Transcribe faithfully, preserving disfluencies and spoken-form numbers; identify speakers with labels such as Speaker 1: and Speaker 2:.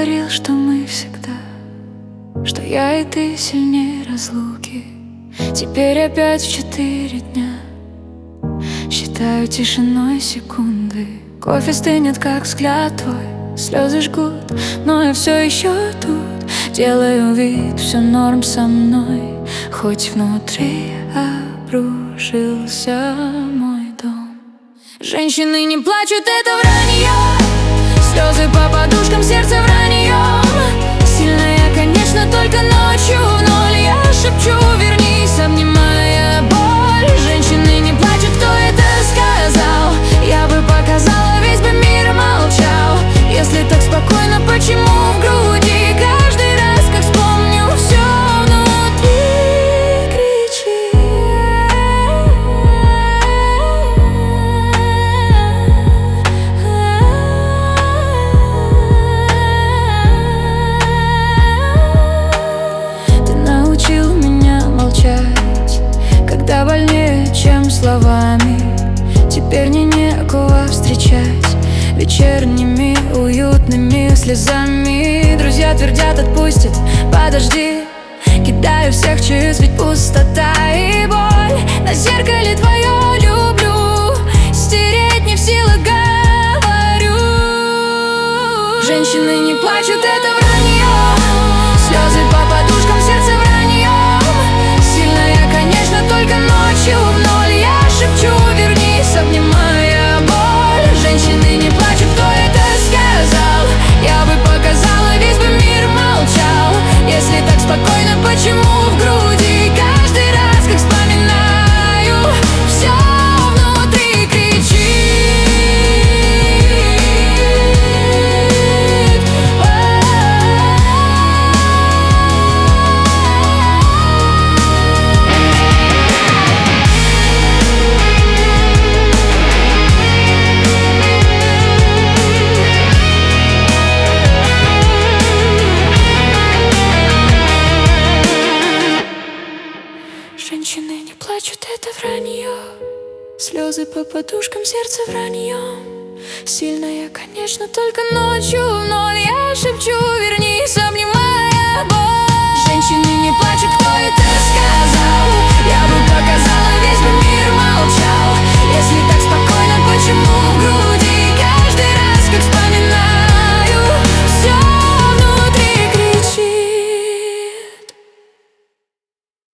Speaker 1: говорил, что мы всегда, что я и ты сильнее разлуки. Теперь опять в четыре дня считаю тишиной секунды. Кофе стынет, как взгляд твой, слезы жгут, но я все еще тут. Делаю вид, все норм со мной, хоть внутри обрушился мой дом. Женщины не плачут, это вранье. Слезы по подушкам, сердце враньем. Сильная, конечно, только ночью в ноль. Я шепчу, вернись, обнимая боль. Женщины не плачут, кто это сказал? Я бы показала, весь бы мир молчал. Если так спокойно, почему в груди каждый раз, как вспомню, все внутри кричит? Ты научил меня молчать, когда больнее, чем словами. Теперь мне некого встречать вечерними уютными слезами. Друзья твердят, отпустит, подожди. Кидаю всех чиз, ведь пустота и боль. На зеркале твое люблю стереть не в силах, говорю. Женщины не плачут, это вранье. Слезы по подушкам, сердце враньем. Сильная, конечно, только ночью в ноль. Я шепчу, вернись, обнимая боль. Женщины не плачут, кто это сказал? Я бы показала, весь бы мир молчал. Если так спокойно, почему в груди каждый раз, как вспоминаю, все внутри кричит? Женщины не плачут, это вранье. Слезы по подушкам, сердце враньем. Сильная, конечно, только ночью в ноль. Я шепчу, вернись, обнимай.